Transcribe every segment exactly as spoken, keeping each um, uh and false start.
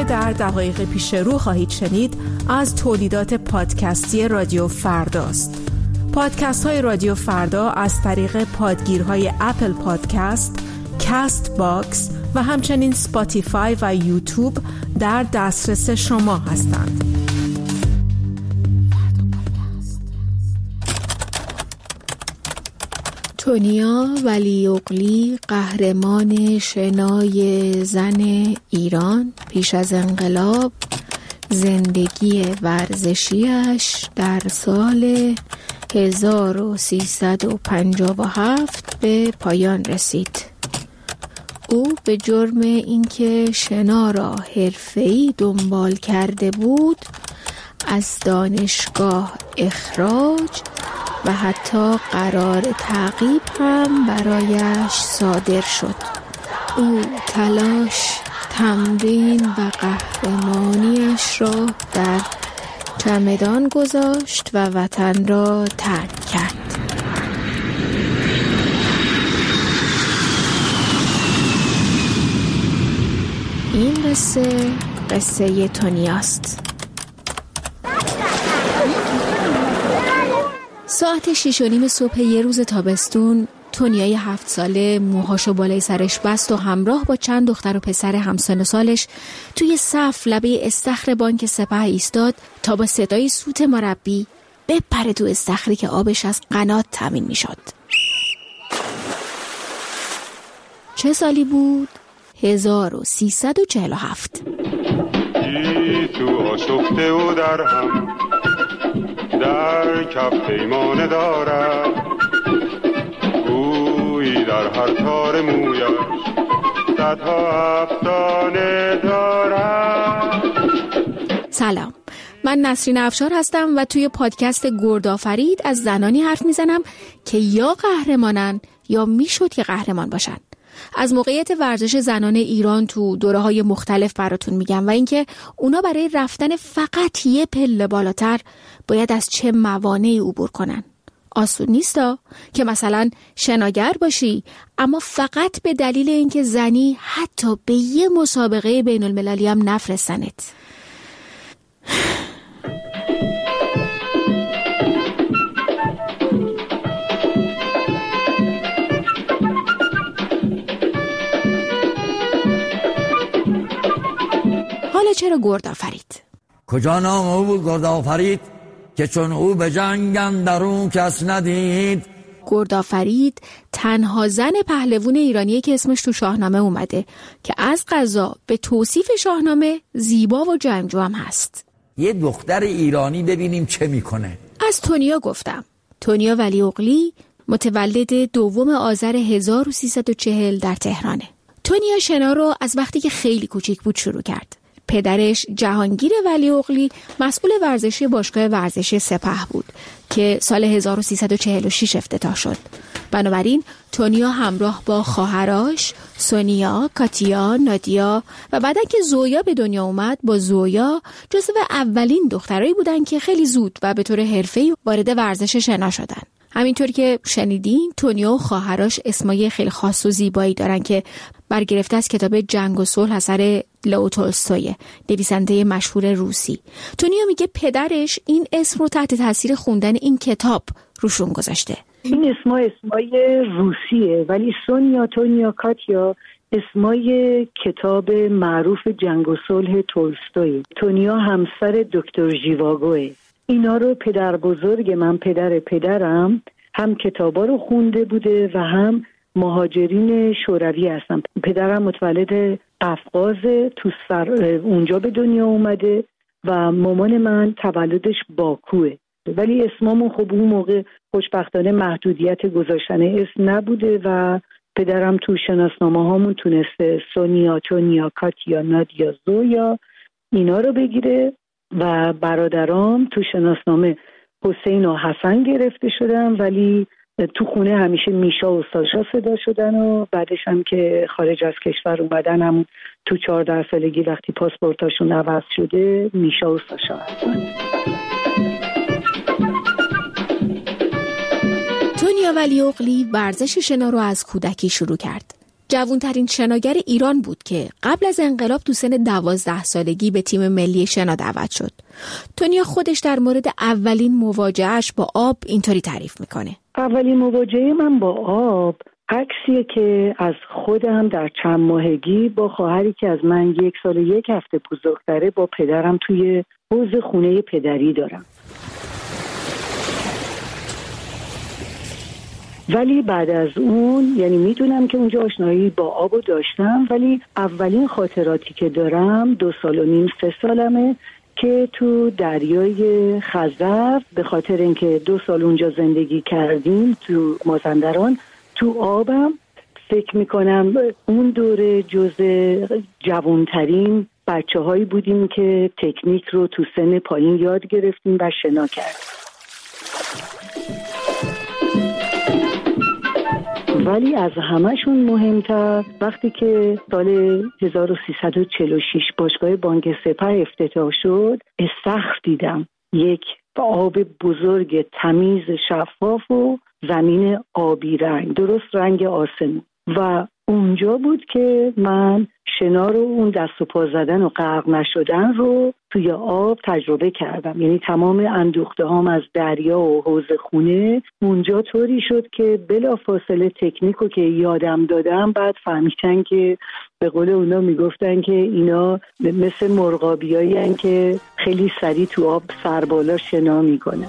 که در دقایق پیش رو خواهید شنید از تولیدات پادکستی رادیو فرداست. پادکست های رادیو فردا از طریق پادگیرهای اپل پادکست، کاست باکس و همچنین سپاتیفای و یوتیوب در دسترس شما هستند. تونیا ولیعقلی، قهرمان شنای زن ایران پیش از انقلاب، زندگی ورزشیش در سال هزار و سیصد و پنجاه و هفت به پایان رسید. او به جرم اینکه شنا را حرفه‌ای دنبال کرده بود از دانشگاه اخراج و حتی قرار تعقیب هم برایش صادر شد. او تلاش، تمرین و قهرمانیش را در چمدان گذاشت و وطن را ترک کرد. این قصه قصه تونیاست. ساعت شیش و نیم صبح یه روز تابستون، تونیای هفت ساله موهاشو بالای سرش بست و همراه با چند دختر و پسر همسن و سالش توی صف لبه استخر بانک سپه ایستاد تا با صدای سوت مربی بپره تو استخری که آبش از قنات تامین می شد. چه سالی بود؟ هزار و سیصد و چهل و هفت. تو آشفته و در هم در کف پیمانه دارد، گویی در هر تار مویش صدها افسانه دارد. سلام، من نسرین افشار هستم و توی پادکست گردآفرید از زنانی حرف میزنم که یا قهرمانن یا میشد که قهرمان باشن. از موقعیت ورزش زنان ایران تو دوره‌های مختلف براتون میگم و اینکه اونا برای رفتن فقط یه پله بالاتر باید از چه موانعی عبور کنن. آسون نیستا که مثلا شناگر باشی اما فقط به دلیل اینکه زنی حتی به یه مسابقه بین المللی هم نفرستنت. حالا چرا گردآفرید؟ کجا نام او بود گردآفرید که چون او به جنگ اندرون کس ندید. گردآفرید تنها زن پهلوون ایرانیه که اسمش تو شاهنامه اومده که از قضا به توصیف شاهنامه زیبا و جنگجو هم هست. یه دختر ایرانی ببینیم چه میکنه. از تونیا گفتم. تونیا ولیعقلی متولد دوم آذر هزار و سیصد و چهل در تهرانه. تونیا شنا رو از وقتی که خیلی کوچیک بود شروع کرد. پدرش جهانگیر ولیعقلی مسئول ورزشی باشگاه ورزشی سپه بود که سال هزار و سیصد و چهل و شش افتتاح شد. بنابراین تونیا همراه با خواهراش سونیا، کاتیا، نادیا و بعدن که زویا به دنیا اومد با زویا جزو اولین دخترایی بودن که خیلی زود و به طور حرفه‌ای وارد ورزش شنا شدن. همینطور که شنیدین تونیا و خواهراش اسمای خیلی خاص و زیبایی دارن که برگرفته از کتاب جنگ و صلح اثر لئو تولستوی، نویسنده مشهور روسی. تونیا میگه پدرش این اسم رو تحت تاثیر خوندن این کتاب روشون گذاشته. این اسما اسمای روسیه ولی سونیا، تونیا، کاتیا اسمای کتاب معروف جنگ و صلح تولستوی. تونیا همسر دکتر ژیواگوه. اینا رو پدر بزرگ من، پدر پدرم هم کتابا رو خونده بوده و هم مهاجرین شوروی هستن. پدرم متولد قفقاز تو سر اونجا به دنیا اومده و مامان من تولدش باکوه. ولی اسممون خب اون موقع خوشبختانه محدودیت گذاشتن اسم نبوده و پدرم تو شناسنامه هامون تونسته سونیا، تونیا، کاتیا، نادیا، زویا اینا رو بگیره و برادرام تو شناسنامه حسین و حسن گرفته شدن ولی تو خونه همیشه میشا و ساشا صدا شدن و بعدش هم که خارج از کشور اومدن هم تو چهارده سالگی وقتی پاسپورتاشون عوض شده میشا و ساشا هستن. تونیا ولیعقلی ورزش شنا رو از کودکی شروع کرد. جوانترین شناگر ایران بود که قبل از انقلاب تو سن دوازده سالگی به تیم ملی شنا دعوت شد. تونیا خودش در مورد اولین مواجهش با آب اینطوری تعریف میکنه. اولین مواجهه من با آب عکسیه که از خودم در چند ماهگی با خواهری که از من یک سال و یک هفته بزرگتره با پدرم توی حوض خونه پدری دارم. ولی بعد از اون، یعنی میدونم که اونجا آشنایی با آبو داشتم، ولی اولین خاطراتی که دارم دو سال و نیم سه سالمه که تو دریای خزر، به خاطر اینکه دو سال اونجا زندگی کردیم تو مازندران، تو آبم فکر میکنم اون دوره جز جوانترین بچه هایی بودیم که تکنیک رو تو سن پایین یاد گرفتیم و شنا کردیم. ولی از همه‌شون مهمتر وقتی که سال هزار و سیصد و چهل و شش باشگاه بانک سپه افتتاح شد، استخر دیدم، یک آب بزرگ تمیز شفاف و زمین آبی رنگ، درست رنگ آسمون، و اونجا بود که من شنا رو، اون دست و پا زدن و غرق نشدن رو توی آب تجربه کردم. یعنی تمام اندوخته هام از دریا و حوض خونه اونجا طوری شد که بلا فاصله تکنیکو که یادم دادم بعد فهمیدن که به قول اونا میگفتن که اینا مثل مرغابیایی هن که خیلی سریع تو آب سربالا شنا میکنه.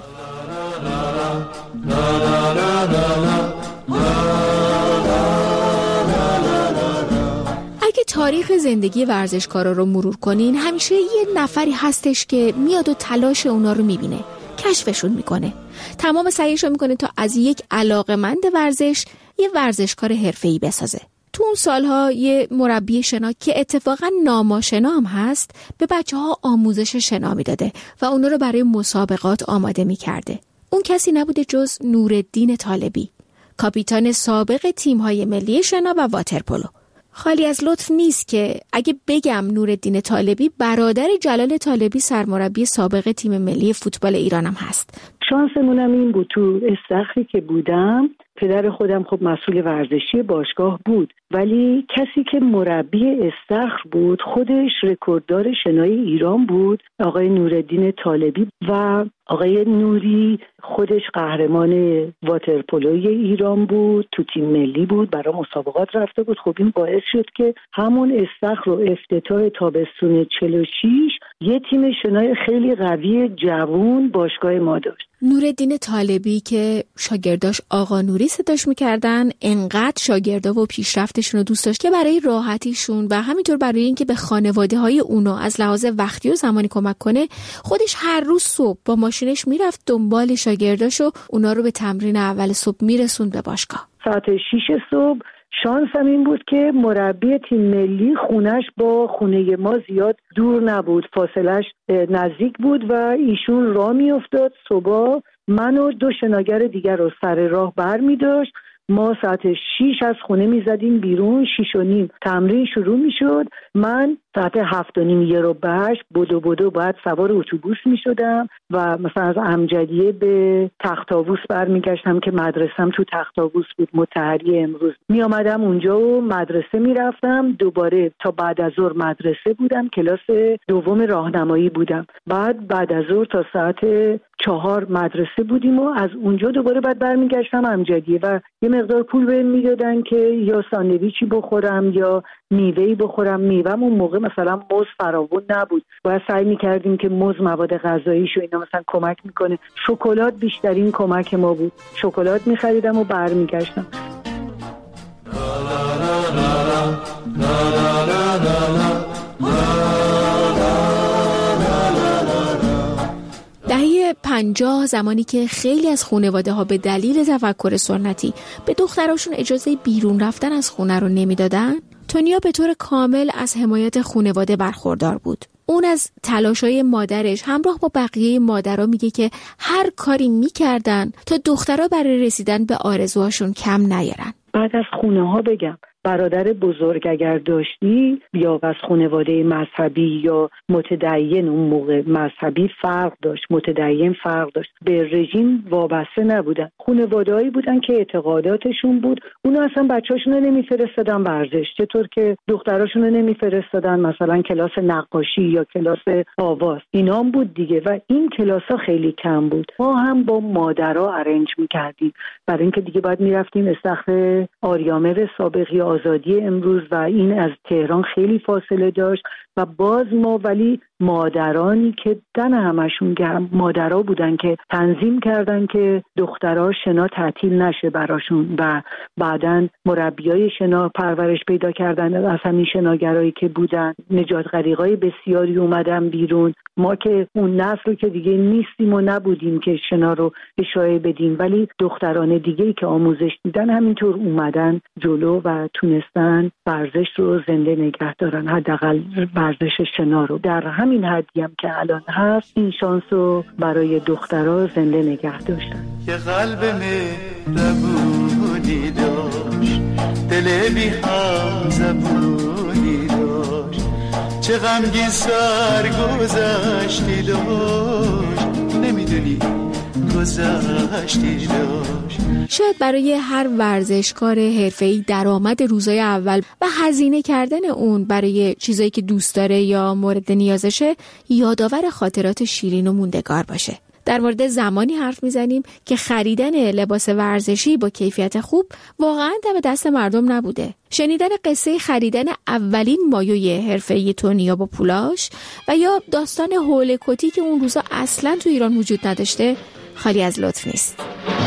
اگه تاریخ زندگی ورزشکارا رو مرور کنین، همیشه یه نفری هستش که میاد و تلاش اونا رو میبینه، کشفشون میکنه، تمام سعیش رو میکنه تا از یک علاقه‌مند ورزش یه ورزشکار حرفه‌ای بسازه. تو اون سالها یه مربی شنا که اتفاقا ناماشنا هم هست به بچه ها آموزش شنا میداده و اونا رو برای مسابقات آماده میکرده. اون کسی نبوده جز نورالدین طالبی، کاپیتان سابق تیم‌های ملی شنا و واترپولو. خالی از لطف نیست که اگه بگم نورالدین طالبی برادر جلال طالبی سرمربی سابق تیم ملی فوتبال ایران هم هست. شانسمونم این بود تو استخری که بودم، پدر خودم خب مسئول ورزشی باشگاه بود، ولی کسی که مربی استخر بود خودش رکورددار شنای ایران بود، آقای نورالدین طالبی، و آقای نوری خودش قهرمان واترپولوی ایران بود، تو تیم ملی بود، برای مسابقات رفته بود. خب این باعث شد که همون استخر رو افتتاح تابستون چهل و شش یه تیم شنای خیلی قوی جوون باشگاه ما داشت. نورالدین طالبی که شاگرداش آقا نوری صداش میکردن، انقدر شاگردا و پیشرفتشون رو دوست داشت که برای راحتیشون و همینطور برای اینکه به خانواده های اونا از لحاظ وقتی و زمانی کمک کنه، خودش هر روز صبح با ماشینش میرفت دنبال شاگرداش و اونا رو به تمرین اول صبح میرسوند به باشگاه. ساعت شش صبح شانسم این بود که مربی تیم ملی خونش با خونه ما زیاد دور نبود، فاصلش نزدیک بود و ایشون راه می افتاد صبح من و دو شناگر دیگر رو سر راه بر می داشت. ما ساعت شیش از خونه می زدیم بیرون، شیش و نیم تمرین شروع می شد. من ساعت هفت و نیم یه رو بهش بدو بدو باید سوار اتوبوس می شدم و مثلا از امجدیه به تخت‌آووس برمیگشتم که مدرسم تو تخت‌آووس بود، مطهری امروز. می آمدم اونجا و مدرسه می رفتم، دوباره تا بعد از ظهر مدرسه بودم، کلاس دوم راهنمایی بودم، بعد بعد از ظهر تا ساعت چهار مدرسه بودیم و از اونجا دوباره بعد برمیگشتم امجدیه و یه مقدار پول بهم میدادن که یا ساندویچی بخورم یا میوه‌ای بخورم. میوه‌م اون موقع مثلا موز فراوون نبود، باید سعی میکردیم که موز مواد غذاییشو اینا مثلا کمک میکنه. شکلات بیشترین کمک ما بود، شکلات میخریدم و برمیگشتم. دهه پنجاه، زمانی که خیلی از خانواده ها به دلیل تفکر سنتی به دختراشون اجازه بیرون رفتن از خونه رو نمیدادن، تونیا به طور کامل از حمایت خانواده برخوردار بود. اون از تلاشای مادرش همراه با بقیه مادرها میگه که هر کاری میکردن تا دخترها برای رسیدن به آرزوهاشون کم نیارن. بعد از خونه ها بگم برادر بزرگ اگر داشتی یا از خانواده مذهبی یا متدین، اون موقع مذهبی فرق داشت، متدین فرق داشت، به رژیم وابسته نبودن. خانواده‌ای بودن که اعتقاداتشون بود، اونا اصلا بچه‌هاشون رو نمیفرستادن ورزش، چطور که دختراشون رو نمیفرستادن مثلا کلاس نقاشی یا کلاس آواز، اینا هم بود دیگه. و این کلاس‌ها خیلی کم بود. ما هم با مادرها ارنج می‌کردیم برای اینکه دیگه باید می‌رفتیم استخر آریامر سابقی آزادی امروز و این از تهران خیلی فاصله داشت و باز ما ولی مادرانی که دن همشون گرم مادرها بودن که تنظیم کردن که دخترها شنا تعطیل نشه براشون و بعدن مربیای شنا پرورش پیدا کردن از همین شناگرایی که بودن. نجات غریقای بسیاری اومدن بیرون. ما که اون نسل که دیگه نیستیم و نبودیم که شنا رو اشاره بدیم، ولی دختران دیگه‌ای که آموزش دیدن همینطور اومدن جلو و تونستن ورزش رو زنده نگه دارن، حداقل ورزش شنا رو. در همین حدی هم که الان هست این شانس رو برای دخترها زنده نگه داشتن. که قلب مهربونی داشت، دل بی هم زبونی داشت، چه غمگین سرگذشتی داشت، نمیدونی گذشتی داشت. شاید برای هر ورزشکار حرفه‌ای درآمد روزای اول و هزینه کردن اون برای چیزایی که دوست داره یا مورد نیازشه یادآور خاطرات شیرین و موندگار باشه. در مورد زمانی حرف میزنیم که خریدن لباس ورزشی با کیفیت خوب واقعاً دم دست مردم نبوده. شنیدن قصه خریدن اولین مایوی حرفه‌ای تونیا با پولاش و یا داستان حوله کتی که اون روزا اصلاً تو ایران وجود نداشته خالی از لطف نیست.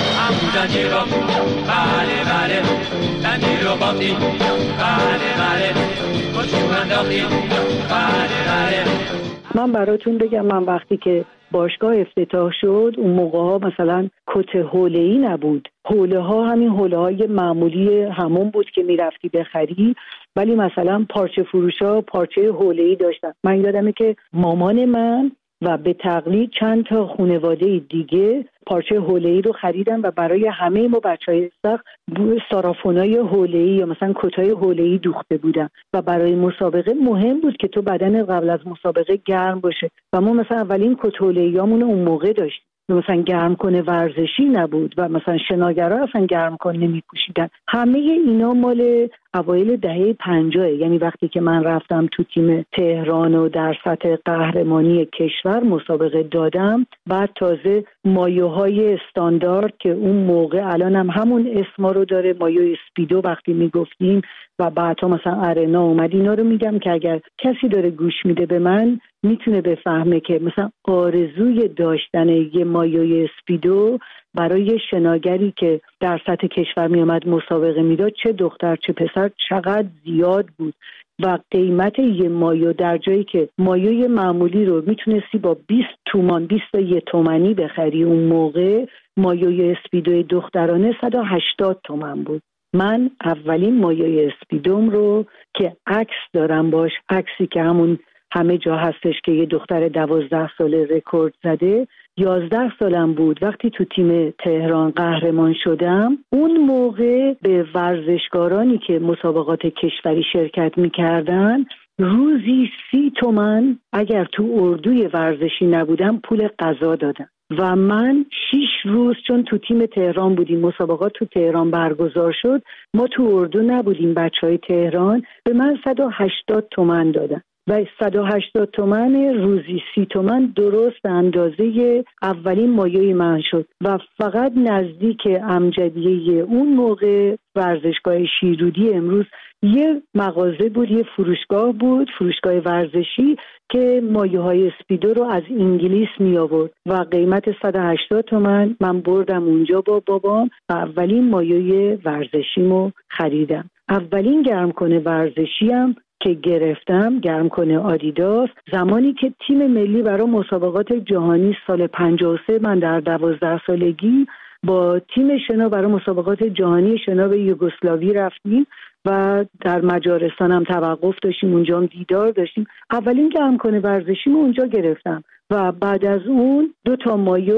من براتون بگم، من وقتی که باشگاه افتتاح شد اون موقع ها مثلا کت حوله‌ای نبود، حوله ها همین حوله های معمولی همون بود که میرفتی بخری، ولی مثلا پارچه فروش ها پارچه حوله‌ای داشتن. من یادمه که مامان من و به تقلید چند تا خانواده دیگه پارچه حوله‌ای رو خریدن و برای همه ما بچهای سخت سارافونای حوله‌ای یا مثلا کتای حوله‌ای دوخته بودن و برای مسابقه مهم بود که تو بدن قبل از مسابقه گرم باشه و ما مثلا اولین کت حوله‌ایامون اون موقع داشتیم. مثلا گرم کنه ورزشی نبود و مثلا شناگرها اصلا گرم کنه نمی پوشیدن. همه اینا مال اوایل دهه پنجاه، یعنی وقتی که من رفتم تو تیم تهران و در سطح قهرمانی کشور مسابقه دادم، بعد تازه مایوهای استاندارد که اون موقع الان هم همون اسما رو داره، مایو اسپیدو وقتی میگفتیم و بعدها مثلا ارنا اومد، اینا رو میگم که اگر کسی داره گوش میده به من میتونه بفهمه که مثلا آرزوی داشتن یه مایوی اسپیدو برای شناگری که در سطح کشور می آمد مسابقه میداد، چه دختر چه پسر، چقدر زیاد بود و قیمت یه مایو در جایی که مایوی معمولی رو میتونستی با بیست تومان بیست و یک تومانی بخری، اون موقع مایوی اسپیدوی دخترانه صد و هشتاد تومن بود. من اولین مایوی اسپیدوم رو که عکس دارم باش، عکسی که همون همه جا هستش که یه دختر دوازده ساله رکورد زده، یازده سالم بود وقتی تو تیم تهران قهرمان شدم. اون موقع به ورزشکارانی که مسابقات کشوری شرکت میکردن روزی سی تومن اگر تو اردوی ورزشی نبودم پول غذا دادن و من شیش روز، چون تو تیم تهران بودیم مسابقات تو تهران برگزار شد، ما تو اردو نبودیم بچهای تهران، به من صد و هشتاد تومن دادن و صد و هشتاد تومن روزی سی تومن درست به اندازه اولین مایوی من شد و فقط نزدیک امجدیه اون موقع ورزشگاه شیرودی امروز یه مغازه بود، یه فروشگاه بود، فروشگاه ورزشی که مایوهای اسپیدو رو از انگلیس می آورد و قیمت صد و هشتاد تومن من بردم اونجا با بابام و اولین مایوی ورزشیمو خریدم. اولین گرم کنه ورزشیم که گرفتم گرم کنه آدیداس، زمانی که تیم ملی برای مسابقات جهانی سال پنجاه و سه من در دوازده سالگی با تیم شنا برای مسابقات جهانی شنا به یوگسلاوی رفتیم و در مجارستان هم توقف داشتیم، اونجا هم دیدار داشتیم. اولین گرم کنه ورزشیمو اونجا گرفتم و بعد از اون دو تا مایو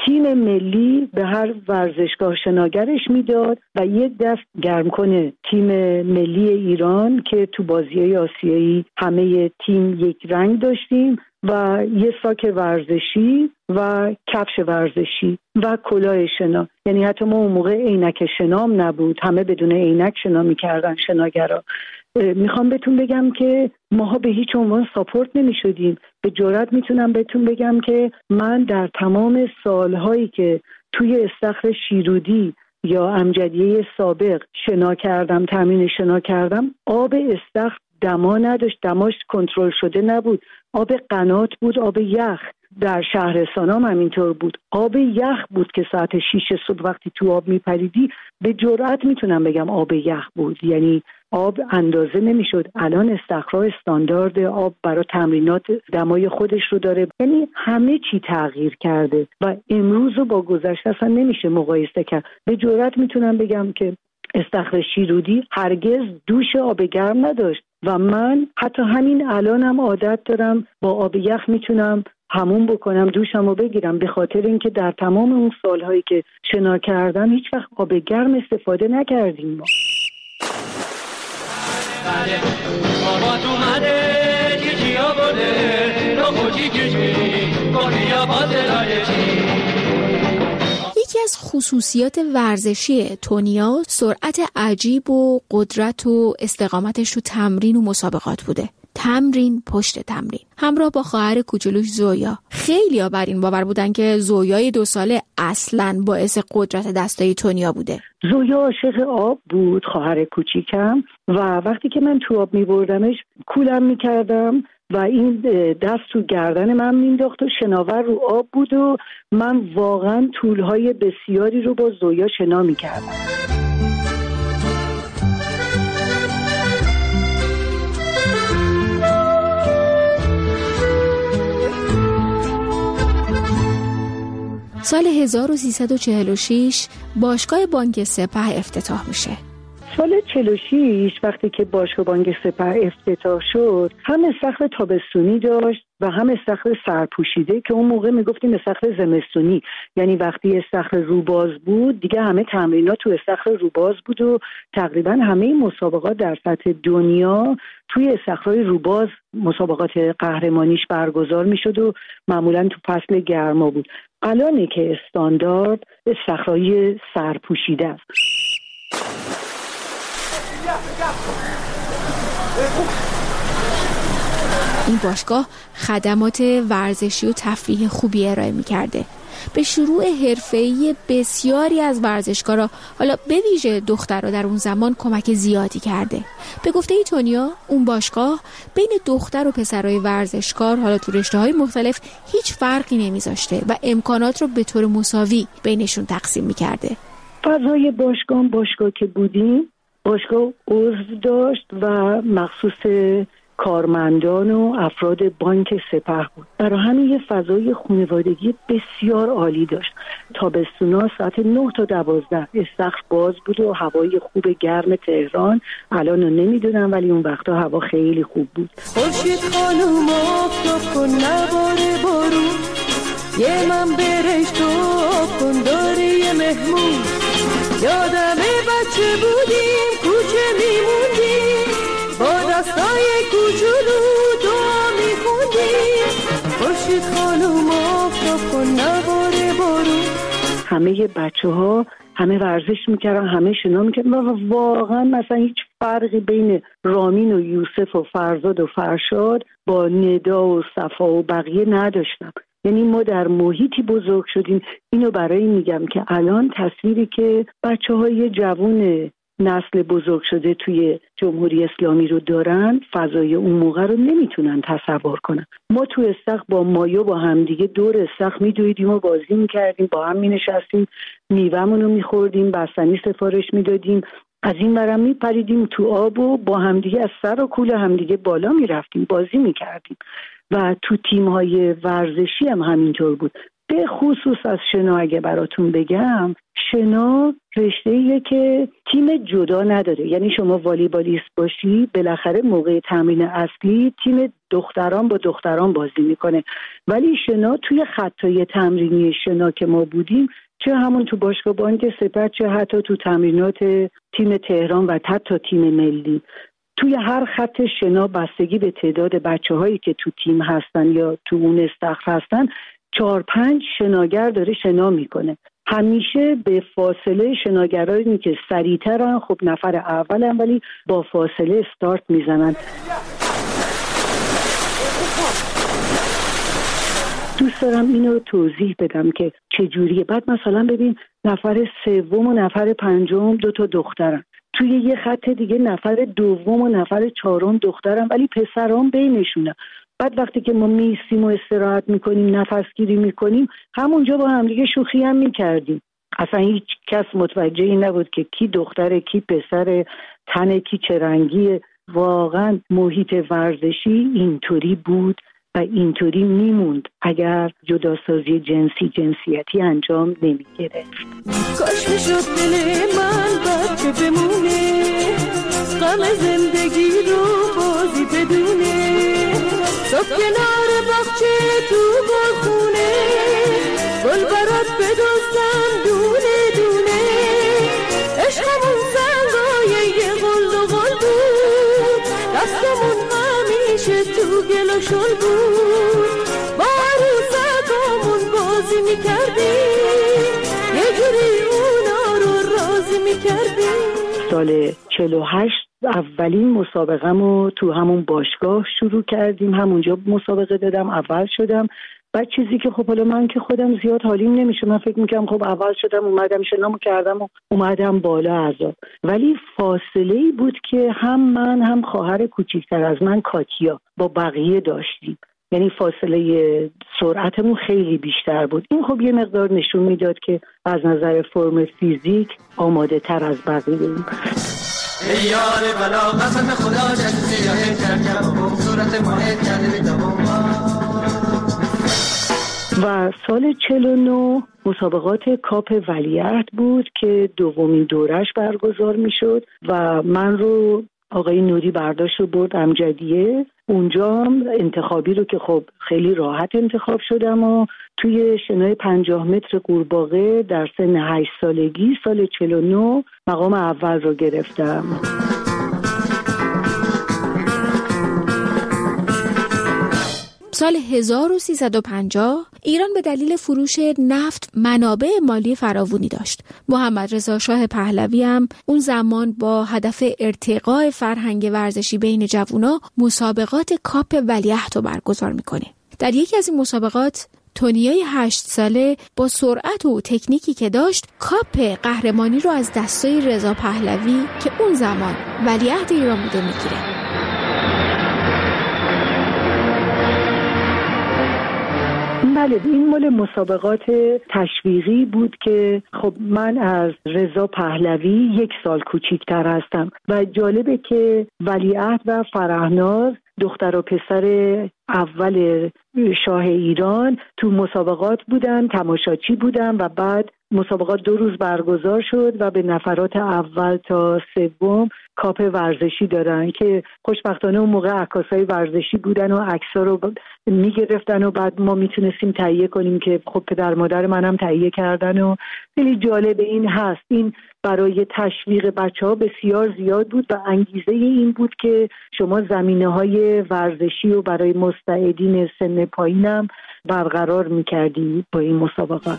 تیم ملی به هر ورزشگاه شناگرش میداد و یک دست گرم کنه تیم ملی ایران که تو بازی‌های آسیایی همه تیم یک رنگ داشتیم و یه ساک ورزشی و کفش ورزشی و کلاه شنا. یعنی حتی ما اون موقع عینک شنام نبود، همه بدون عینک شنا می‌کردن شناگرا. میخوام بهتون بگم که ماها به هیچ عنوان ساپورت نمی شدیم. به جرئت میتونم بهتون بگم که من در تمام سالهایی که توی استخر شیرودی یا امجدیه سابق شنا کردم، تمرین شنا کردم، آب استخر دما نداشت، دماش کنترل شده نبود، آب قنات بود، آب یخ. در شهرستان هم همینطور بود، آب یخ بود که ساعت شیش صبح وقتی تو آب میپریدی به جرئت میتونم بگم آب یخ بود. یعنی آب اندازه نمیشد. الان استخرها استاندارد آب برای تمرینات دمای خودش رو داره. یعنی همه چی تغییر کرده و امروز رو با گذشته اصلا نمیشه مقایسه کرد. به جرئت میتونم بگم که استخر شیرودی هرگز دوش آب گرم نداشت و من حتی همین الانم عادت دارم با آب یخ میتونم همون بکنم، دوشم رو بگیرم، به خاطر اینکه در تمام اون سالهایی که شنا کردم هیچ وقت آب گرم استفاده نکردیم ما. بابا اومده چی آورده رو خوشی کشمی گلیا بازه چی. یکی از خصوصیات ورزشی تونیا سرعت عجیب و قدرت و استقامتش تو تمرین و مسابقات بوده. تمرین پشت تمرین، همراه با خواهر کوچولوش زویا. خیلی‌ها بر این باور بودن که زویای دو ساله اصلاً باعث قدرت دستای تونیا بوده. زویا عاشق آب بود، خواهر کوچیکم، و وقتی که من تو آب می‌بردمش کولم می‌کردم و این دست تو گردن من مینداخت و شناور رو آب بود و من واقعاً طول‌های بسیاری رو با زویا شنا می‌کردم. سال هزار و سیصد و چهل و شش باشگاه بانک سپه افتتاح میشه. سال چهل و شش وقتی که باشگاه بانک سپه افتتاح شد، هم استخر تابستونی داشت و هم استخر سرپوشیده که اون موقع میگفتیم استخر زمستونی. یعنی وقتی استخر روباز بود دیگه همه تمرینات تو استخر روباز بود و تقریبا همه مسابقات در سطح دنیا توی استخرهای روباز مسابقات قهرمانیش برگزار میشد و معمولا تو فصل گرما بود. الانه که استاندارد استخرهای سرپوشیده است. این باشگاه خدمات ورزشی و تفریحی خوبی ارائه می‌کرده. به شروع حرفه‌ای بسیاری از ورزشکارا، حالا به ویژه دخترها، در اون زمان کمک زیادی کرده. به گفته تونیا اون باشگاه بین دختر و پسرای ورزشکار، حالا تو رشته‌های مختلف، هیچ فرقی نمیذاشته و امکانات رو به طور مساوی بینشون تقسیم می‌کرده. فضای باشگاه باشگاه که بودیم، باشگاه عضو داشت و مخصوص کارمندان و افراد بانک سپه بود. برای همین یه فضای خانوادگی بسیار عالی داشت. تابستونا ساعت نه تا دوازده استخر باز بود و هوای خوب گرم تهران، الان رو نمیدونم ولی اون وقتا هوا خیلی خوب بود. خورشید خانوم آفتاب کن نباره بارون، یه من برش تو آب کن داری یه مهمون. یادمه بچه بودیم کوچه میموندیم، با دستای کوچولو دعا میخوندیم. خورشید خانوم آفتاب کن نباره بارون. همه بچه ها همه ورزش میکردن، همه شنا میکردن و واقعا مثلا هیچ فرقی بین رامین و یوسف و فرزاد و فرشاد با ندا و صفا و بقیه نداشتم. یعنی ما در محیطی بزرگ شدیم. اینو برای میگم که الان تصویری که بچه های جوون نسل بزرگ شده توی جمهوری اسلامی رو دارن، فضای اون موقع رو نمیتونن تصور کنن. ما تو استخر با مایو با همدیگه دور استخر میدویدیم و بازی میکردیم، با هم مینشستیم، میوه‌مون رو میخوردیم، بستنی سفارش میدادیم، از این برم میپریدیم تو آب و با همدیگه از سر و کول همدیگه بالا میرفتیم، بازی میکردیم. و تو تیم‌های ورزشی هم همینطور بود. به خصوص از شنا اگه براتون بگم، شنا رشته‌ایه که تیم جدا نداره. یعنی شما والیبالیست باشی، بالاخره موقع تمرین اصلی تیم دختران با دختران بازی میکنه، ولی شنا توی خطای تمرینی شنا که ما بودیم، چه همون تو باشگاه بانک سپر، چه حتی تو تمرینات تیم تهران و حتی تیم ملی، توی هر خط شنا بستگی به تعداد بچه‌هایی که تو تیم هستن یا تو اون استخر هستن، چهار پنج شناگر داره شنا میکنه. همیشه به فاصله شناگرایی که سریعترن، خب نفر اولن ولی با فاصله استارت میزنن. دوست دارم اینو توضیح بدم که چجوریه. بعد مثلا ببین نفر سوم و نفر پنجم دو تا دخترن، توی یه خط دیگه نفر دوم و نفر چهارم دخترن ولی پسران بینشونه. بعد وقتی که ما میسیم و استراحت میکنیم، نفس گیری میکنیم، همونجا با هم دیگه شوخی هم میکردیم. اصلا هیچ کس متوجه این نبود که کی دختره کی پسر، تن کی چه رنگیه. واقعا محیط ورزشی اینطوری بود و اینطوری میموند اگر جداسازی جنسی جنسیتی انجام نمیگرفت. کاش میشد دل من بچه بمونه، غم زندگی رو بازی بدونه، صبح کنار باغچه تو گلخونه، گل برات بدوزم دونه دونه، عشقمون زنگای یه غل و غل بود، دستمون همیشه تو گل و شل بود، با عروسکامون بازی میکردیم، یه جوری اونا رو راضی میکردیم. سال چهل و هشت اولین مسابقه‌مو تو همون باشگاه شروع کردیم، همونجا مسابقه دادم، اول شدم. بعد چیزی که خب حالا من که خودم زیاد حالیم نمیشه، من فکر میکنم خب اول شدم اومدم شنامو کردم و اومدم بالا عزا، ولی فاصله‌ای بود که هم من هم خواهر کوچیکتر از من کاتیا با بقیه داشتیم، یعنی فاصله سرعتمون خیلی بیشتر بود. این خب یه مقدار نشون میداد که از نظر فرم فیزیک آماده تر از بقیه بودیم. ای یار بلا قسم خدا جد سیاه کرکم و صورت ماهد کرده بیدابم. و سال چهل و نه مسابقات کاپ ولیعهد بود که دومین دورش برگزار میشد و من رو آقای نوری برداشت و برد امجدیه. اونجا انتخابی رو که خب خیلی راحت انتخاب شدم و توی شنای پنجاه متر قورباغه در سن هشت سالگی سال چهل و نه مقام اول رو گرفتم. سال هزار و سیصد و پنجاه ایران به دلیل فروش نفت منابع مالی فراوانی داشت. محمد رضا شاه پهلوی هم اون زمان با هدف ارتقاء فرهنگ ورزشی بین جوونا مسابقات کاپ ولیعهد رو برگزار میکنه. در یکی از این مسابقات تونیای هشت ساله با سرعت و تکنیکی که داشت کاپ قهرمانی رو از دستای رضا پهلوی که اون زمان ولیعهد ایران بوده میگیره. بله، این مال مسابقات تشویقی بود که خب من از رضا پهلوی یک سال کوچیکتر هستم و جالبه که ولیعهد و فرهناز دختر و پسر اول شاه ایران تو مسابقات بودن، تماشاچی بودن و بعد مسابقات دو روز برگزار شد و به نفرات اول تا سوم کاپ ورزشی دارن که خوشبختانه اون موقع عکاسای ورزشی بودن و عکس‌ها رو میگرفتن و بعد ما میتونستیم تهیه کنیم که خب پدر مادر منم تهیه کردن و خیلی جالب این هست. این برای تشویق بچه‌ها بسیار زیاد بود و انگیزه این بود که شما زمینه‌های ورزشی رو برای مستعدین سن پایینم برقرار می‌کردی با این مسابقات.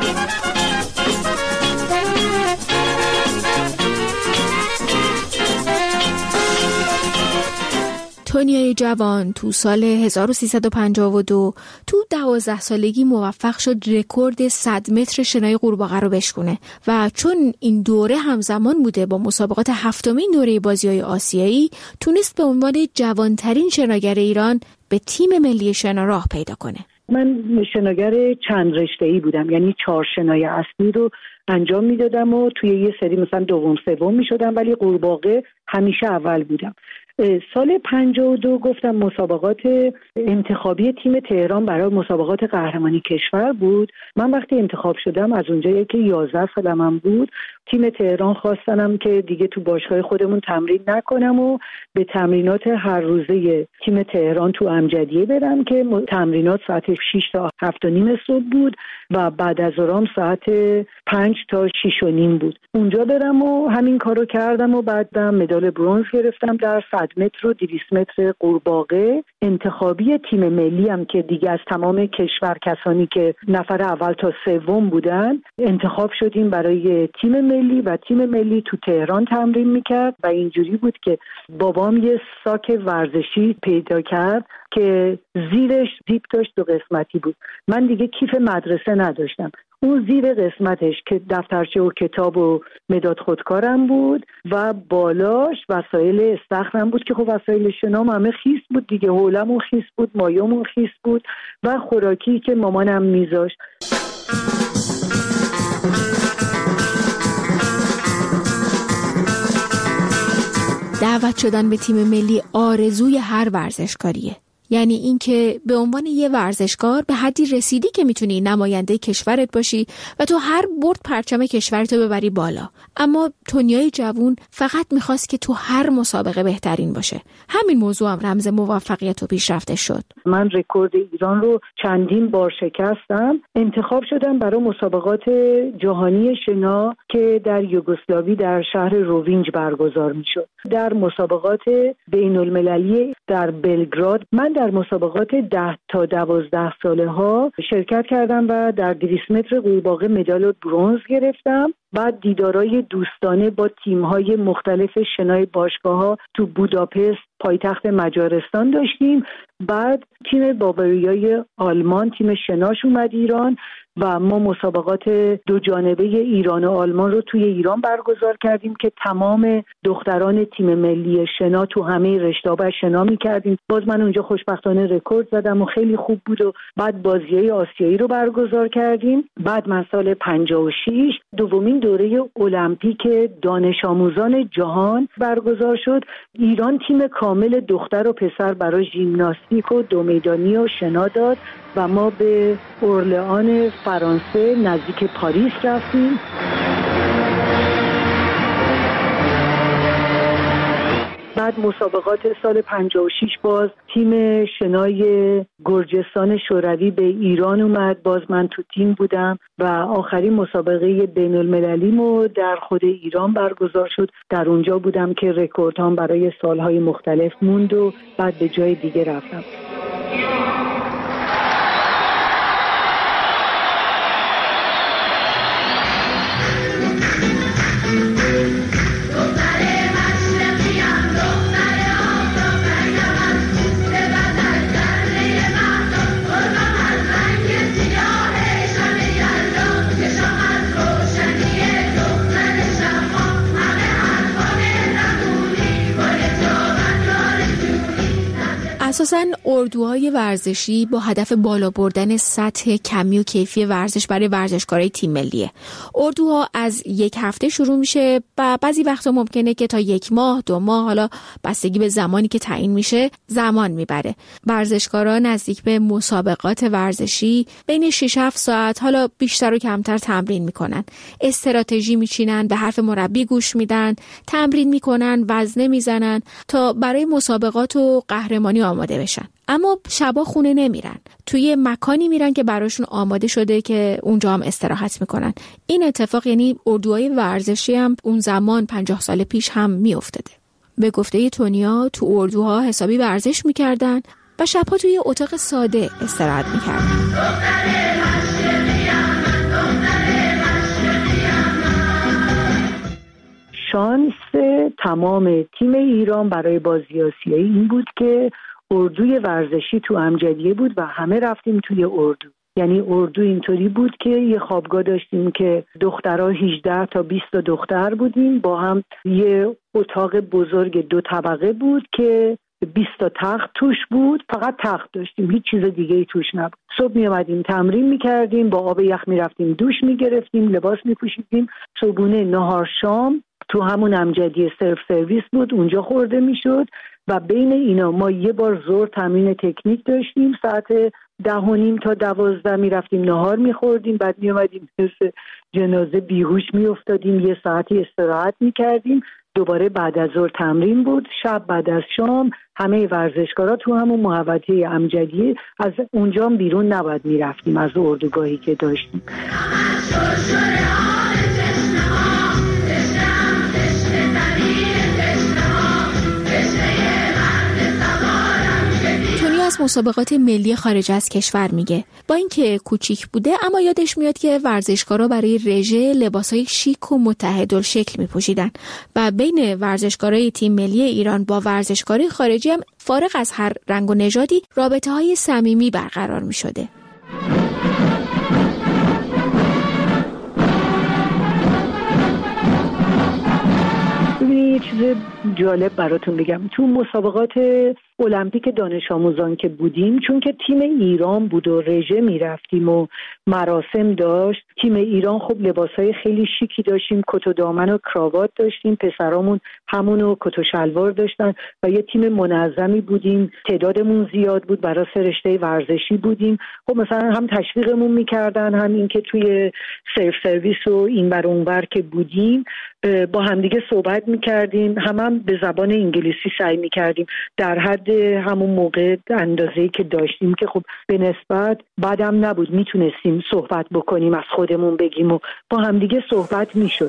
تونیای جوان تو سال هزار و سیصد و پنجاه و دو تو دوازده سالگی موفق شد رکورد صد متر شنای قورباغه رو بشکنه و چون این دوره همزمان بوده با مسابقات هفتمین دوره بازی‌های آسیایی، تونست به عنوان جوانترین شناگر ایران به تیم ملی شنا راه پیدا کنه. من شناگر چند رشته‌ای بودم، یعنی چهار شنای اصلی رو انجام میدادم و توی یه سری مثلا دوم سوم میشدم، ولی قورباغه همیشه اول بودم. سال پنجاه و دو گفتم مسابقات انتخابی تیم تهران برای مسابقات قهرمانی کشور بود. من وقتی انتخاب شدم از اونجایی که یازده سالم بود، تیم تهران خواستنم که دیگه تو باشگاه خودمون تمرین نکنم و به تمرینات هر روزه تیم تهران تو امجدیه برم که تمرینات ساعت شش تا هفت و نیم صبح بود و بعد از ظهر ساعت پنج تا شش و نیم بود. اونجا برم و همین کارو کردم و بعدم مدال برنز گرفتم در صد متر و دویست متر قورباغه. انتخابی تیم ملی هم که دیگه از تمام کشور کسانی که نفر اول تا سوم بودن انتخاب شدیم برای تیم ملی و تیم ملی تو تهران تمرین میکرد و اینجوری بود که بابام یه ساک ورزشی پیدا کرد که زیرش زیپ داشت، دو قسمتی بود. من دیگه کیف مدرسه نداشتم. اون زیر قسمتش که دفترچه و کتاب و مداد خودکارم بود و بالاش وسایل استخرم بود که خب وسایل شنام همه خیس بود دیگه، حولمون خیس بود، مایمون خیس بود و خوراکی که مامانم میذاشت. دعوت شدن به تیم ملی آرزوی هر ورزشکاریه. یعنی این که به عنوان یه ورزشکار به حدی رسیدی که میتونی نماینده کشورت باشی و تو هر برد پرچم کشورتو ببری بالا. اما تونیای جوون فقط میخواست که تو هر مسابقه بهترین باشه. همین موضوع هم رمز موفقیت و پیشرفت شد. من رکورد ایران رو چندین بار شکستم. انتخاب شدم برای مسابقات جهانی شنا که در یوگسلاوی در شهر روینج برگزار میشد. در مسابقات بین المللی در بلگراد من در مسابقات ده تا دوازده ساله ها شرکت کردم و در دویست متر قورباغه مدال برنز گرفتم. بعد دیدارای دوستانه با تیم‌های مختلف شنای باشگاه‌ها تو بوداپست پایتخت مجارستان داشتیم. بعد تیم باواریای آلمان تیم شناش اومد ایران و ما مسابقات دو جانبه ایران و آلمان رو توی ایران برگزار کردیم که تمام دختران تیم ملی شنا تو همه رشته‌ها شنا می‌کردیم. باز من اونجا خوشبختانه رکورد زدم و خیلی خوب بود و بعد بازی‌های آسیایی رو برگزار کردیم. بعد من سال پنجاه و شش دومین دوره المپیک دانش آموزان جهان برگزار شد. ایران تیم کامل دختر و پسر برای ژیمناستیک و دو میدانی و شنا داد و ما به اورلئان فرانسه نزدیک پاریس رفتیم. بعد مسابقات سال پنجاه و شش باز تیم شنای گرجستان شوروی به ایران اومد. باز من تو تیم بودم و آخرین مسابقه بین المللی مو در خود ایران برگزار شد. در اونجا بودم که رکوردهام برای سالهای مختلف موند و بعد به جای دیگه رفتم. اساساً اردوهای ورزشی با هدف بالا بردن سطح کمی و کیفی ورزش برای ورزشکارای تیم ملیه. اردوها از یک هفته شروع میشه و بعضی وقتا ممکنه که تا یک ماه، دو ماه، حالا بستگی به زمانی که تعیین میشه زمان میبره. ورزشکارا نزدیک به مسابقات ورزشی بین شش هفت ساعت، حالا بیشتر و کمتر تمرین میکنن. استراتژی میچینن، به حرف مربی گوش میدن، تمرین میکنن، وزنه میزنن تا برای مسابقات و قهرمانی آماده بشن. اما شبا خونه نمیرن، توی مکانی میرن که براشون آماده شده که اونجا هم استراحت میکنن. این اتفاق یعنی اردوهای ورزشی هم اون زمان پنجاه سال پیش هم میافتاده. به گفته تونیا تو اردوها حسابی ورزش میکردن و شبها توی اتاق ساده استراحت میکردن. شانس تمام تیم ایران برای بازی آسیایی این بود که اردوی ورزشی تو امجدیه بود و همه رفتیم توی اردو. یعنی اردو اینطوری بود که یه خوابگاه داشتیم که دخترها هجده تا بیست تا دختر بودیم، با هم یه اتاق بزرگ دو طبقه بود که بیست تا تخت توش بود. فقط تخت داشتیم، هیچ چیز دیگه ای توش نبود. صبح می اومدیم تمرین می کردیم، با آب یخ می رفتیم دوش می گرفتیم، لباس می پوشیدیم. صبحونه، نهار، شام تو همون امجدی سلف سرویس بود، اونجا خورده میشد و بین اینا ما یه بار ظهر تمرین تکنیک داشتیم، ساعت ده و نیم تا دوازده میرفتیم نهار میخوردیم، بعد میومدیم مثل جنازه بیهوش میافتادیم، یه ساعتی استراحت میکردیم، دوباره بعد از ظهر تمرین بود، شب بعد از شام همه ورزشکارا تو همون محوطه امجدی، از اونجا بیرون نباید میرفتیم از اردوگاهی که داشتیم. از مسابقات ملی خارج از کشور میگه با اینکه کوچیک بوده اما یادش میاد که ورزشکارا برای رژه لباسای شیک و متحدالشکل میپوشیدن و بین ورزشکارای تیم ملی ایران با ورزشکارای خارجی هم فارغ از هر رنگ و نژادی رابطه‌های صمیمی برقرار میشده. یه چیز جالب براتون بگم، تو مسابقات المپیک دانش آموزان که بودیم، چون که تیم ایران بود و رژه میرفتیم و مراسم داشت، تیم ایران خب لباسای خیلی شیکی داشتیم، کت و دامن و کراوات داشتیم، پسرامون همونو کت و شلوار داشتن و یه تیم منظمی بودیم، تعدادمون زیاد بود، برای سه رشته ورزشی بودیم. خب مثلا هم تشویقمون میکردن، هم این که توی سلف سرویس و اینور اونور که بودیم با همدیگه صحبت میکردیم، هم هم به زبان انگلیسی سعی میکردیم در حد همون موقع اندازه‌ای که داشتیم که خب به نسبت بعدم نبود، میتونستیم صحبت بکنیم، از خودمون بگیم و با همدیگه صحبت میشد.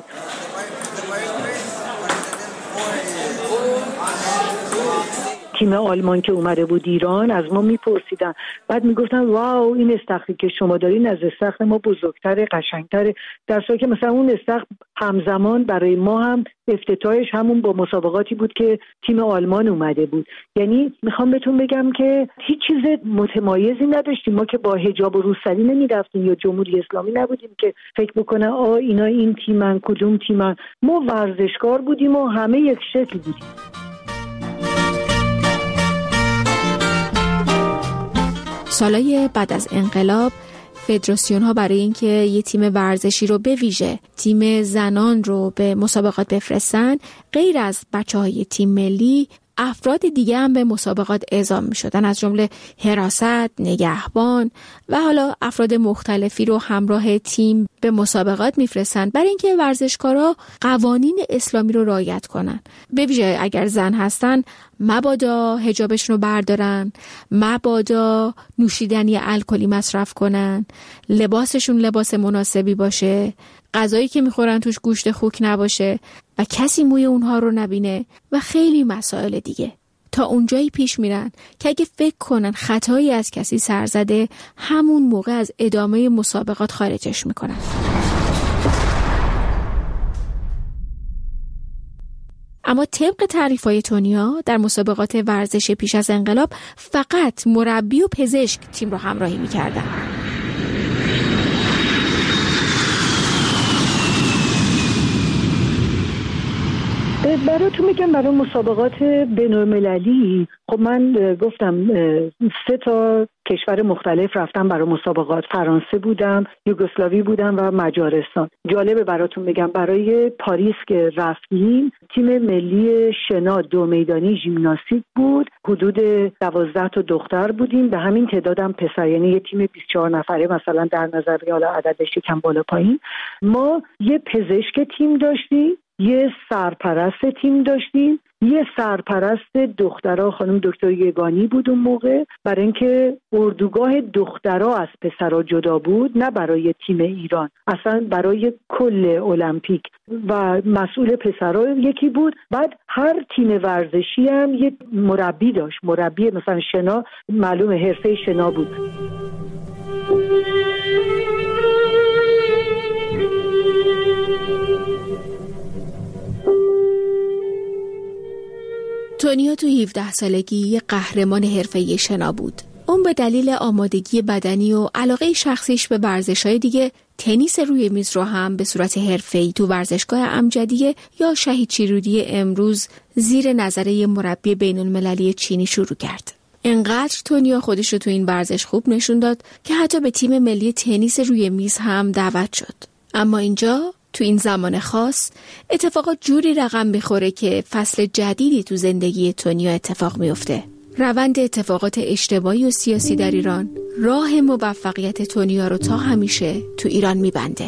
تیم آلمان که اومده بود ایران از ما میپرسیدن، بعد میگفتن واو این استخری که شما دارین از استخر ما بزرگتره، قشنگتره، در صورتی که مثلا اون استخر همزمان برای ما هم افتتاحش همون با مسابقاتی بود که تیم آلمان اومده بود. یعنی میخوام بهتون بگم که هیچ چیز متمایزی نداشتیم، ما که با حجاب و روسری نمیرفتیم یا جمهوری اسلامی نبودیم که فکر بکنه آ اینا این تیمن کدوم تیمن، ما ورزشکار بودیم و همه یک شکل بودیم. سالهای بعد از انقلاب فدراسیون ها برای اینکه یه تیم ورزشی رو به ویژه تیم زنان رو به مسابقات بفرستن، غیر از بچه‌های تیم ملی افراد دیگه هم به مسابقات اعزام می شدن، از جمله حراست، نگهبان و حالا افراد مختلفی رو همراه تیم به مسابقات می فرستن برای اینکه ورزشکارا قوانین اسلامی رو رعایت کنن. به ویژه اگر زن هستن مبادا حجابشون رو بردارن، مبادا نوشیدنی الکلی مصرف کنن، لباسشون لباس مناسبی باشه، غذایی که میخورن توش گوشت خوک نباشه و کسی موی اونها رو نبینه و خیلی مسائل دیگه. تا اونجایی پیش میرن که اگه فکر کنن خطایی از کسی سر زده، همون موقع از ادامه مسابقات خارجش میکنن. اما طبق تعریف‌های تونیا در مسابقات ورزش پیش از انقلاب فقط مربی و پزشک تیم رو همراهی میکردن. براتون میگم برای مسابقات بین‌المللی، خب من گفتم سه تا کشور مختلف رفتم برای مسابقات، فرانسه بودم، یوگسلاوی بودم و مجارستان. جالبه براتون بگم برای پاریس که رفتیم تیم ملی شنا دو میدانی ژیمناستیک بود، حدود دوازده تا دختر بودیم، به همین تعدادم پسر، یعنی یه تیم بیست و چهار نفره مثلا در نظر حالا عددش کم بالا پایین. ما یه پزشک تیم داشتیم، یه سرپرست تیم داشتیم، یه سرپرست دخترها خانم دکتر یگانی بود اون موقع، برای اینکه اردوگاه دخترها از پسرها جدا بود، نه برای تیم ایران، اصلا برای کل المپیک، و مسئول پسرها یکی بود. بعد هر تیم ورزشی هم یه مربی داشت، مربی مثلا شنا معلوم حرفه شنا بود. تونیا تو هفده سالگی یه قهرمان حرفه‌ای شنا بود. اون به دلیل آمادگی بدنی و علاقه شخصیش به ورزش‌های دیگه تنیس روی میز رو هم به صورت حرفه‌ای تو ورزشگاه امجدیه یا شهید شیرودی امروز زیر نظره مربی بین‌المللی چینی شروع کرد. انقدر تونیا خودش رو تو این ورزش خوب نشون داد که حتی به تیم ملی تنیس روی میز هم دعوت شد. اما اینجا تو این زمان خاص اتفاقات جوری رقم بخوره که فصل جدیدی تو زندگی تونیا اتفاق میفته. روند اتفاقات اجتماعی و سیاسی در ایران راه موفقیت تونیا رو تا همیشه تو ایران میبنده.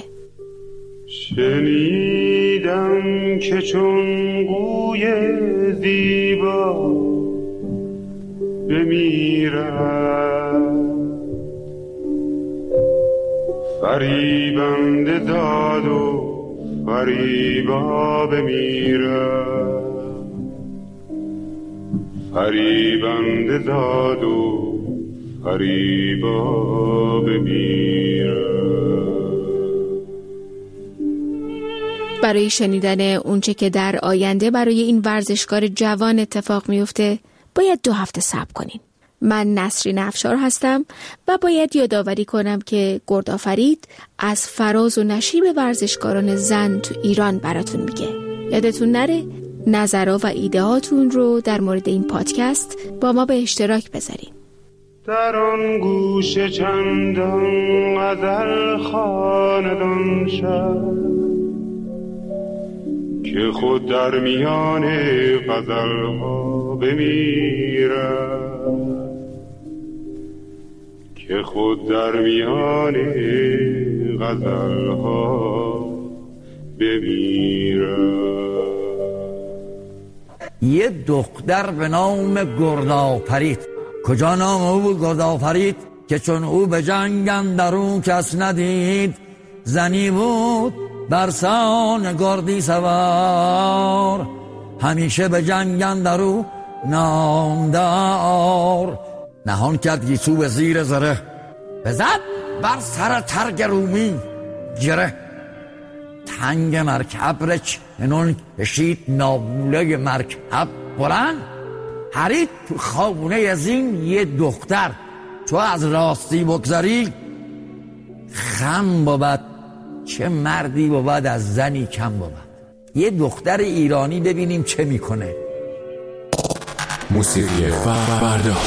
شنیدم که چون گوی زیبا بمیرد، فریبنده داد و فریبا بمیرد، فریبنده داد و فریبا بمیرد. برای شنیدن اونچه که در آینده برای این ورزشکار جوان اتفاق میفته باید دو هفته صبر کنین. من نسرین افشار هستم و باید یادآوری کنم که گردآفرید از فراز و نشیب ورزشکاران زن تو ایران براتون میگه. یادتون نره نظرها و ایدهاتون رو در مورد این پادکست با ما به اشتراک بذارین. در آن گوشه چندان غزل خواندان شد که خود در میان غزل ها بمیرد، که خود در میان غزل ها بمیرد. یه دختر به نام گردآفرید. کجا نام او بود گردآفرید؟ که چون او به جنگ اندرون کس ندید، زنی بود برسان گردی سوار، همیشه به جنگ اندرون نامدار. نهان کرد گیسو به زیر زره، بزد بر سر ترگ رومی گره. تنگ مرکب رچ انون کشید نابوله مرکب بلند، هرید تو خانه زین یه دختر، تو از راستی بگذاری خم بود، چه مردی بود از زنی کم بود. یه دختر ایرانی ببینیم چه میکنه. موسیقی فردا.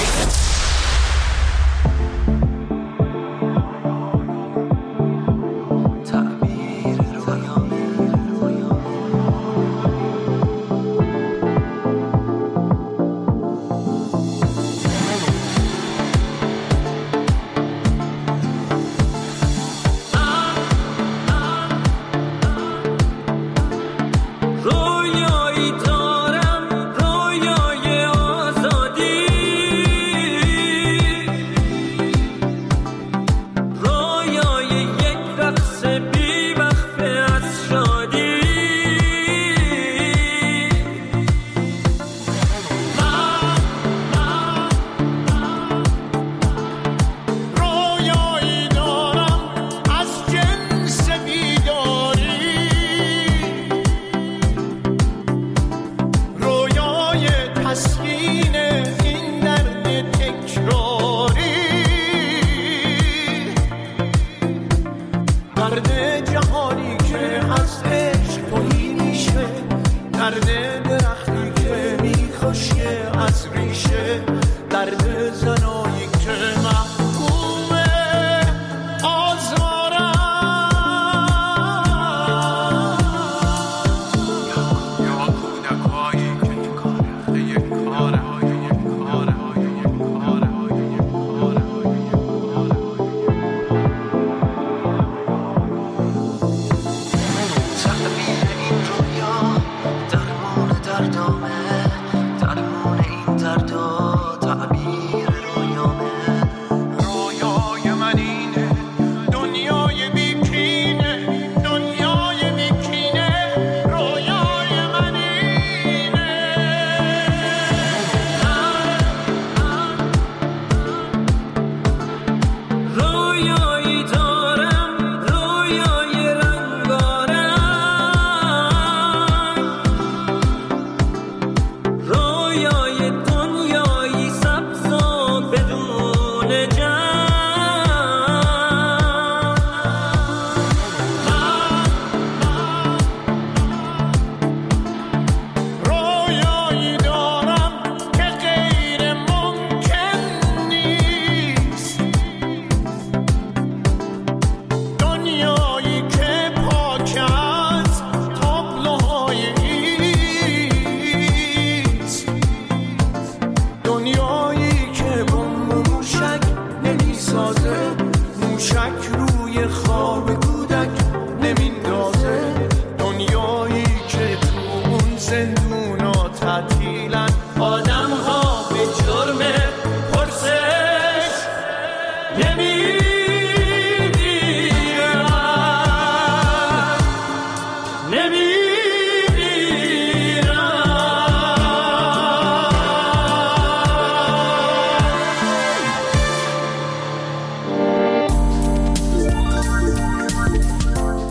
درمان دردا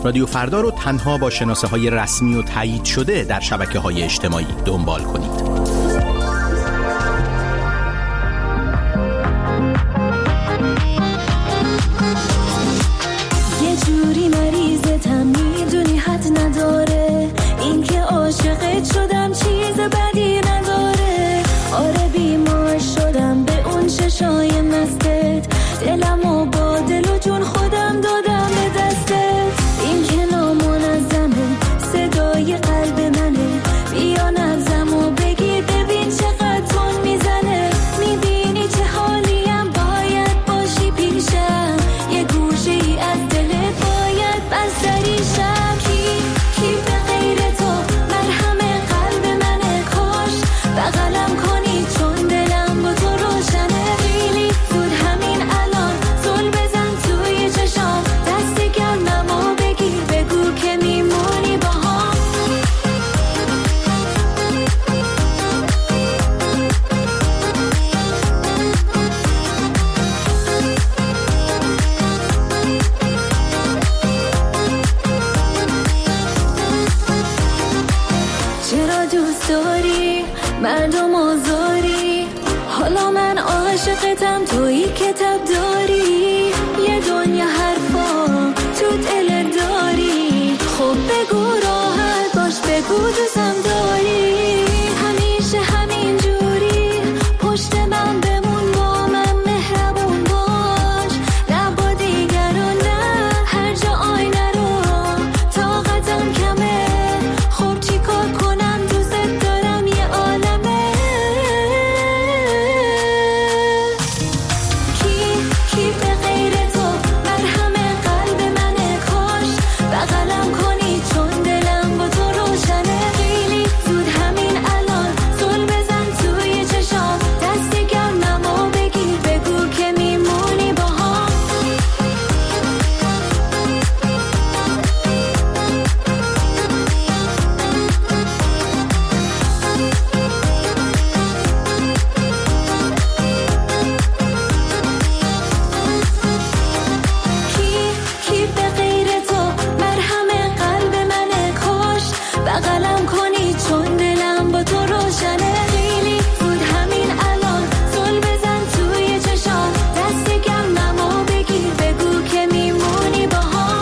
رادیو فردا رو تنها با شناسه‌های رسمی و تایید شده در شبکه‌های اجتماعی دنبال کنید. یه جوری مریضتم میدونی حد نداره، این که عاشقت شدم چیز بدی نداره. آره بیمار شدم به اون چشای مستت، دلمو با دل و جون خودم دادم به دستت. این که نامنظمه صدای قلب منه، بیا نبضمو بگیر ببین چقدر تون میزنه. میبینی چه حالیم باید باشی پیشم، یه گوشه ای از دلت باید بستریشم. کی کی به غیر تو مرهم قلب منه، کاش بغلم کنی چون دلم با تو روشنه. خیلی زود همین الان زل بزن توی چشام، دست گرممو بگیر بگو که میمونی با هم. چرا دوست داری مردم آزاری، حالا من عاشقتم تویی کتاب داری. یه دنیا حرفا تو دل داری، خب بگو راحت باش بگو دوستم داری. همیشه همین جوری پشت من بمون، با من مهربون باش، نه با دیگران نه هر جا آینه رو طاقتم کمه. خب چی کار کنم دوست دارم یه عالمه. کی کی به غیر تو مرهم قلب منه، کاش بغلم کنی چون دلم با تو روشنه. خیلی زود همین الان زل بزن توی چشام، دست گرممو بگیر بگو که میمونی با هم. کی کی به غیر تو مرهم قلب منه، کاش بغلم کنی چون دلم با تو روشنه. خیلی زود همین الان زل بزن توی چشام، دست گرممو بگیر بگو که میمونی با هم.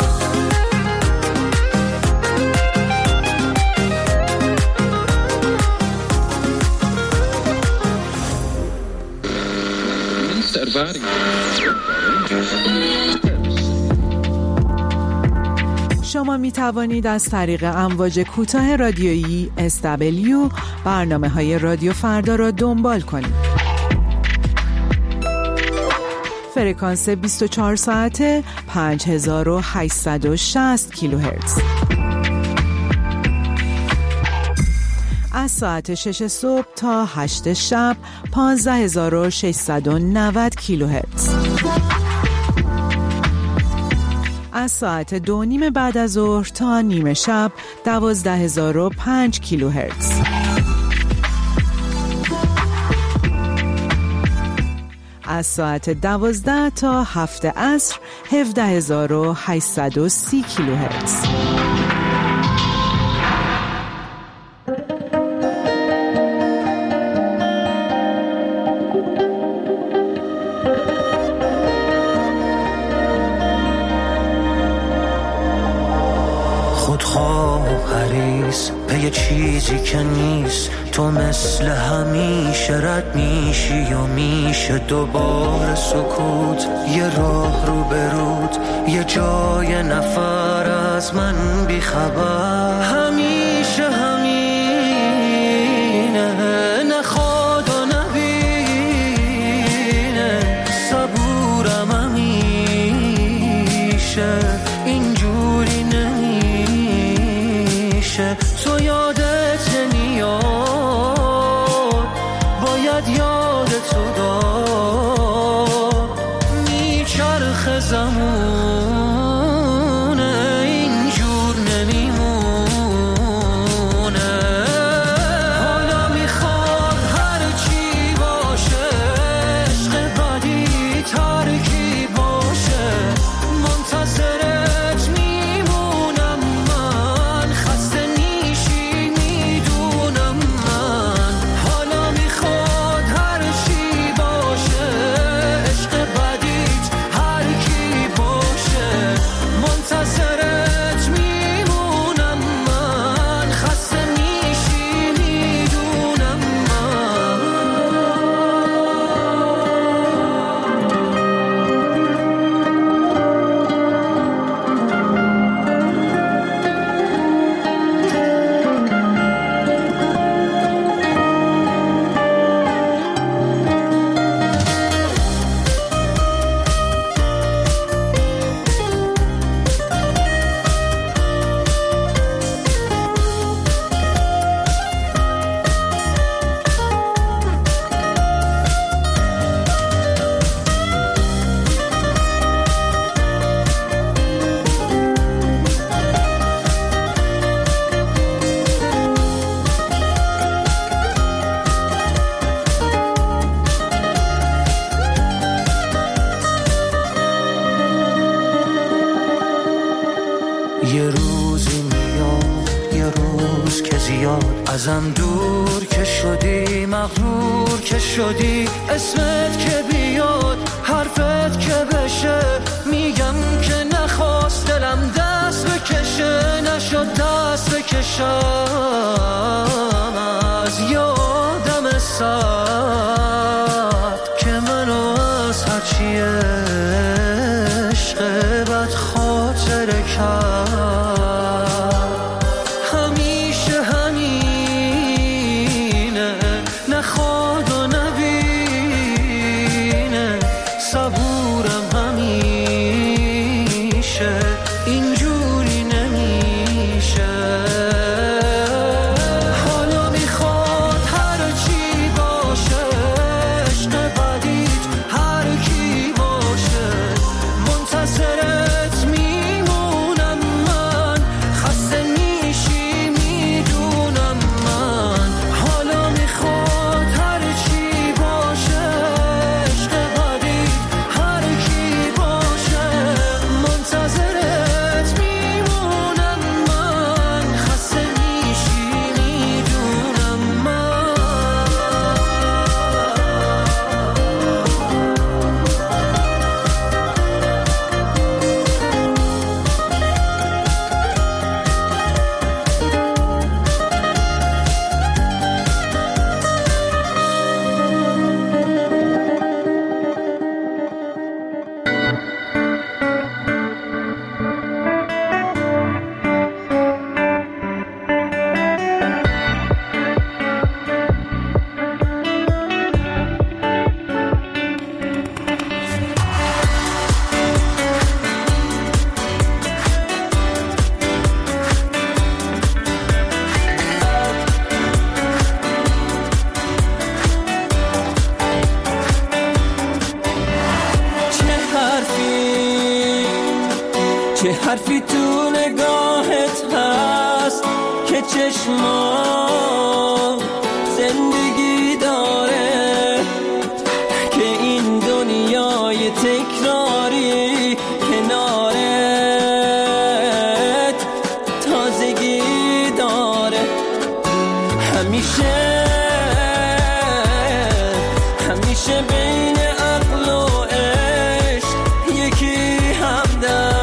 شما می توانید از طریق امواج کوتاه رادیویی اس دبلیو برنامه های رادیو فردا را دنبال کنید. فرکانس بیست و چهار ساعته پنج هزار و هشتصد و شصت کیلوهرتز. از ساعت شش صبح تا هشت شب پانزده هزار و ششصد و نود کیلوهرتز. از ساعت دو نیم بعد از ظهر تا نیمه شب دوازده هزار و پنج کیلوهرتز. از ساعت دوازده تا هفت عصر هفده هزار و هشتصد و سی کیلوهرتز. خودخواه حریص به یه چیزی که نیست، تو مثل همیشه رد میشی و میشه دوباره سکوت. یه راه رو برود، یه جای نفر از من بیخبر. همیشه همینه، نخواد و نبینه، صبورم همیشه اینجوری نمیشه. تو یادت نمیاد، باید یادتو داد. میچرخ زمونه اینجور نمیمونه. یه روزی میاد یه روز که زیاد ازم دور که شدی، مغرور که شدی، اسمت که بیاد حرفت که بشه، میگم که نخواست دلم دست بکشه، نشد دست بکشم از یادم سرد که منو از هرچی عشق بد خاطره کرد. همیشه همینه، نخواد و نبینه، صبورم همیشه، اینجوری نمیشه. حالا میخواد هر چی باشه، عشق بدید هر کی باشه، منتظرت میمونم من، خسته میشی میدونم من. حالا میخواد هر چی باشه، عشق بدید هر کی باشه، منتظرت میمونم من، خسته میشی میدونم من. چه حرفی تو نگاهت هست که چشما زندگی داره، که این دنیای تکراری کنارت تازگی داره. همیشه همیشه بین عقل و عشق یکی همدم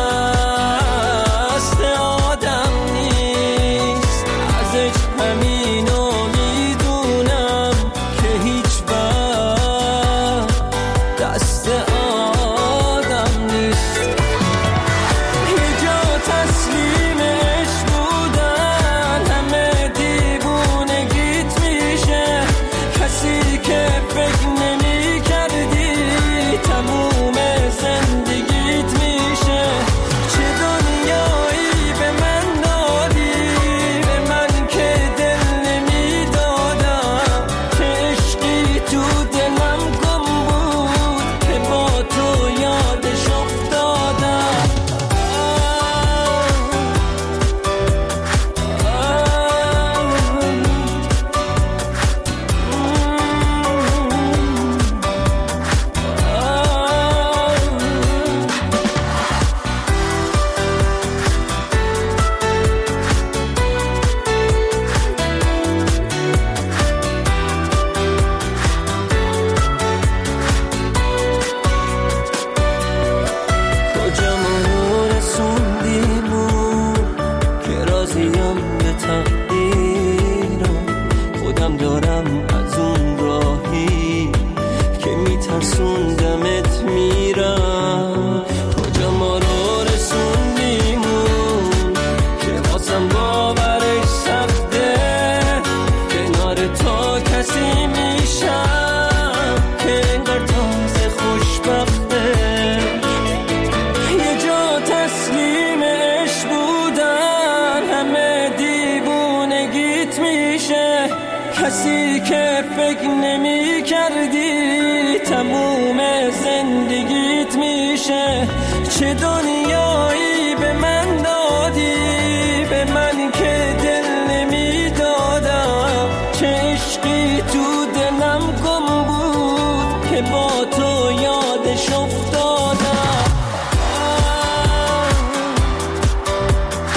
کسی که فکر نمی کردی تموم زندگیت میشه. چه دنیایی به من دادی، به من که دل نمی دادم. چه عشقی تو دلم گم بود که با تو یادش افتادم.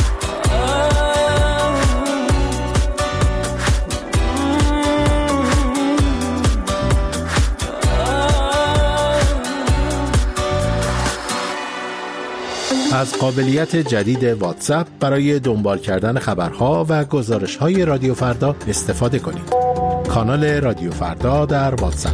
از قابلیت جدید واتساپ برای دنبال کردن خبرها و گزارش‌های رادیو فردا استفاده کنید. کانال رادیو فردا در واتساپ.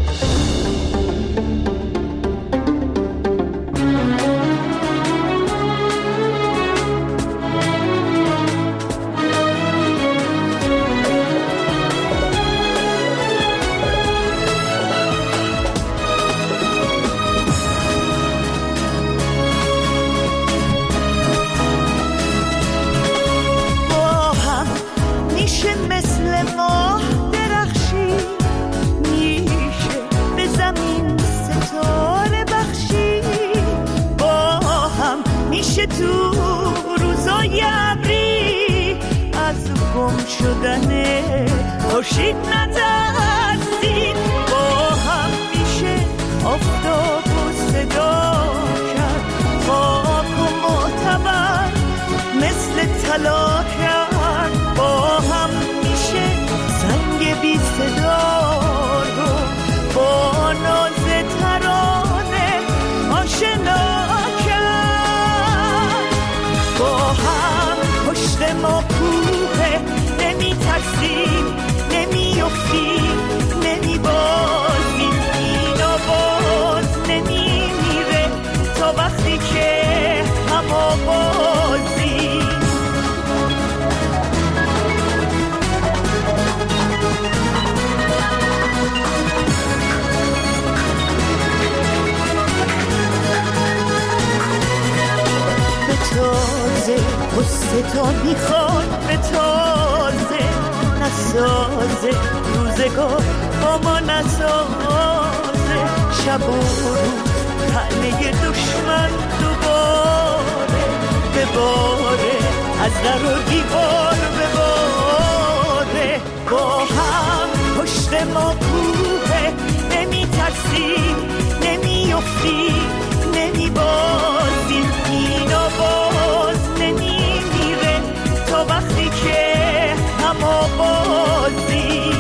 خورشید نترسید، با هم میشه آفتاب و صدا کرد، خاک و معتبر مثل طلا کرد، با هم میشه زنگ بی صدا رو با ناز ترانه آشنا کرد. با هم پشت ما کوه، نمی ترسیم نمی افتیم نمی بازیم، اینا باز نمی میره تا وقتی که هوا بازیم. به تازه قصه تا میخواد، به تازه نسازه روزگار با ما نسازه، شب و روز طعنه دشمن دوباره بباره، از در و دیوار بباره. با هم پشت ما کوه، نمی ترسیم نمی افتیم نمی بازیم، اینا باز نمی میره تا وقتی که هوا بازیم.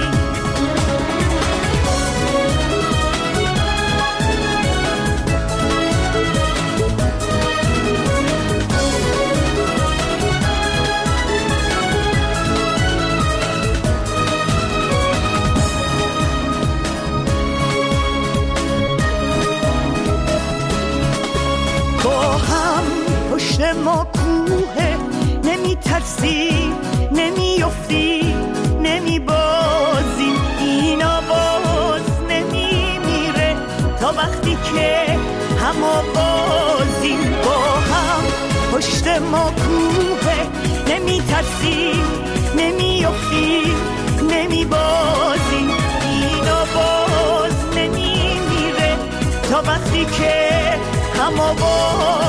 با هم پشت ما کوه، نمی ترسیم نمی افتیم نمی بازیم، اینا باز نمی میره تا وقتی که هما بازیم. با هم پشت ما کوه، نمی ترسیم نمی افتیم نمی بازیم، اینا باز نمی میره تا وقتی که هما باز